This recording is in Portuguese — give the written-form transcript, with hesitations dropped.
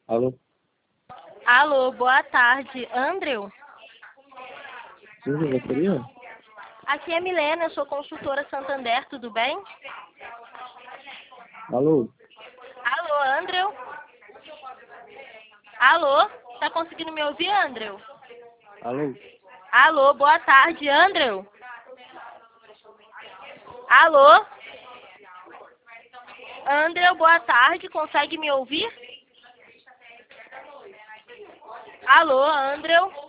Alô? Alô, boa tarde. Andrew? Sim, diretoria? Aqui é Milena, eu sou consultora Santander, tudo bem? Alô? Alô, Andrew? Alô? Tá conseguindo me ouvir, Andrew? Alô? Alô, boa tarde, Andrew? Alô? Andrew, boa tarde, consegue me ouvir? Alô, Andrew?